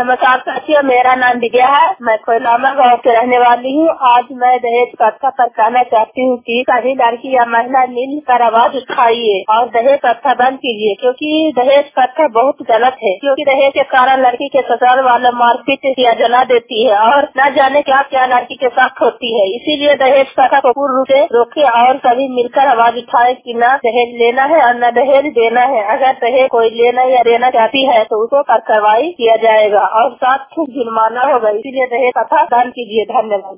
नमस्कार साथियों, मेरा नाम विजया है। मैं कोयलामा गाँव के रहने वाली हूँ। आज मैं दहेज प्रथा पर कहना चाहती हूँ कि सभी लड़की या महिला मिलकर आवाज उठाइए और दहेज प्रथा बंद कीजिए, क्योंकि दहेज प्रथा बहुत गलत है। क्योंकि दहेज के कारण लड़की के ससुराल वाले मारपीट या जला देती है और न जाने क्या क्या लड़की के साथ होती है। इसीलिए दहेज प्रथा को पूर्ण रूप से रोके और सभी मिलकर आवाज उठाए कि न दहेज लेना है और न दहेज देना है। अगर दहेज कोई लेना या देना चाहती है तो उसको कार्रवाई किया जाएगा और साथ जुर्माना होगा। इसीलिए दहेज प्रथा बंद कीजिए। धन्यवाद।